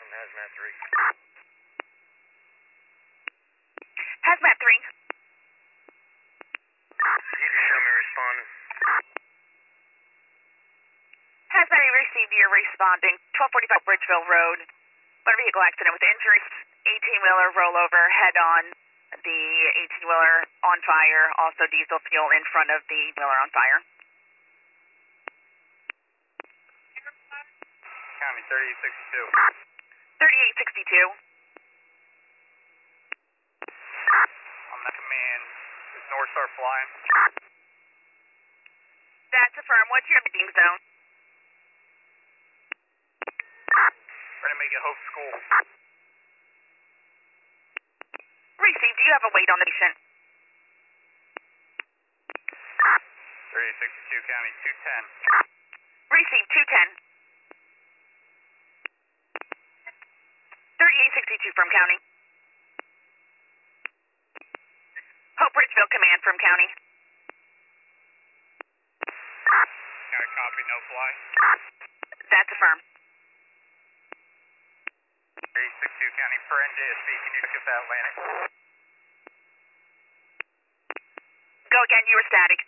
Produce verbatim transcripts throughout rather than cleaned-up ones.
Hazmat three. Hazmat three. You can show me responding. Hazmat, you received your responding. twelve forty-five Bridgeville Road. Motor vehicle accident with injuries. eighteen-wheeler rollover head on. The eighteen-wheeler on fire. Also diesel fuel in front of the wheeler on fire. County thirty-eight sixty-two. thirty-eight sixty-two. On that command, is North Star flying? That's affirmed. What's your landing zone? Ready to make it Hope School. Received. Do you have a weight on the patient? thirty-eight sixty-two, County two ten. Received. two ten. thirty-eight sixty-two from County. Hope Bridgeville Command from County. County copy, no fly. That's affirmed. thirty-eight sixty-two, County for N J S B, can you look at that Atlantic? Go again, you were static.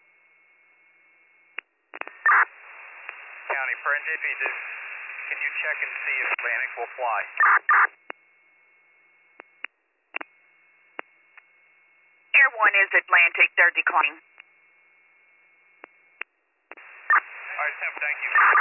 County for N J B, just, can you check and see if Atlantic will fly? Air one is Atlantic, they're declining. Alright, Tim, thank you.